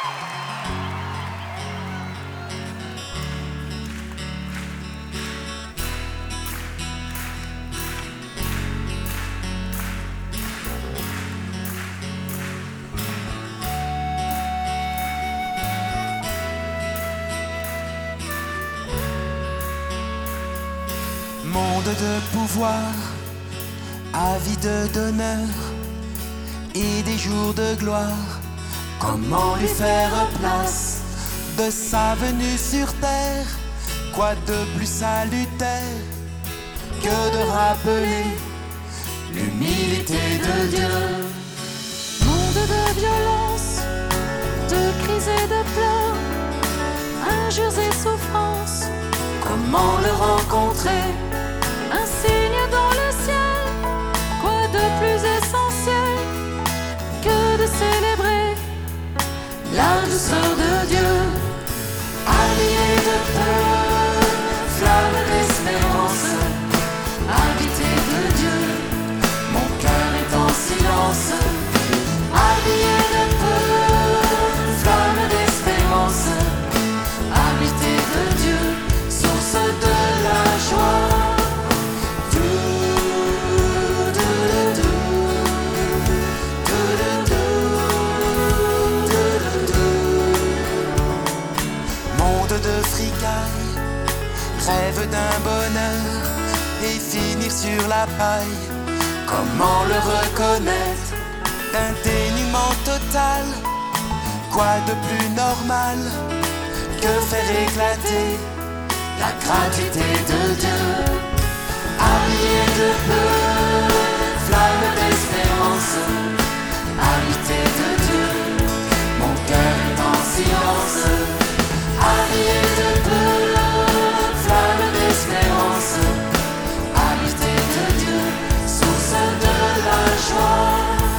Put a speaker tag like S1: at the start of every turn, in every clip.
S1: Monde de pouvoir, avide d'honneur et des jours de gloire. Comment lui faire place de sa venue sur terre? Quoi de plus salutaire que de rappeler l'humilité de Dieu?
S2: Monde de violence, de cris et de pleurs, injures et souffrances,
S1: Comment le rencontrer?
S2: un signe dans le ciel. Quoi de plus essentiel que de célébrer
S1: La douceur de Dieu, allié de peur, flamme d'espérance, habité de Dieu, mon cœur est en silence. Allié de peur, flamme d'espérance, habité de Dieu, source de la joie. De fricaille, rêve d'un bonheur et finir sur la paille. Comment le reconnaître? D'un dénuement total, quoi de plus normal que faire éclater la gratuité de Dieu? Habillé de peur, flamme d'espérance, habité de Dieu, mon cœur est en silence. Allié de peur, flamme d'espérance, habité de Dieu, source de la joie.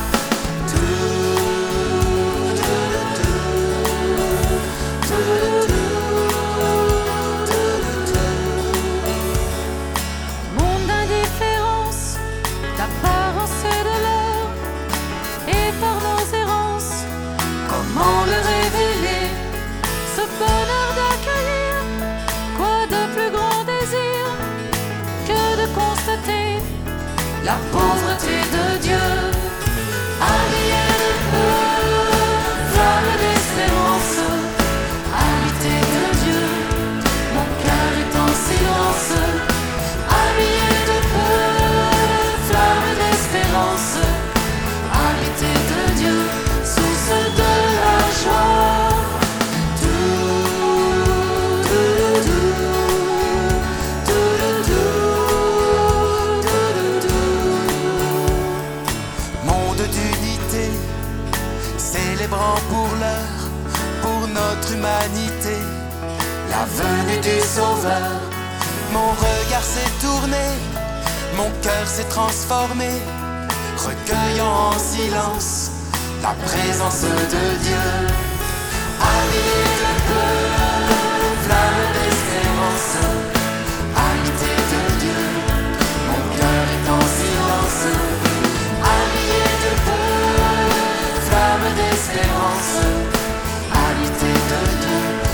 S2: monde d'indifférence, d'apparence et de l'heure, et par nos errances,
S1: Comment le révéler?
S2: ce bonheur d'accueillir. Quoi de plus grand désir que de constater
S1: La pauvreté de Dieu, allié de peur, flamme d'espérance, habité de Dieu, mon cœur est en silence. Allié de peur, flamme d'espérance, habité de Dieu, source de la joie. Monde d'unité, célébrant pour l'heure, pour notre humanité, la venue du Sauveur. Mon regard s'est tourné, mon cœur s'est transformé, recueillant en silence la présence de Dieu. Allié de peur, flamme d'espérance, habité de Dieu, mon cœur est en silence. Allié de peur, flamme d'espérance, habité de Dieu,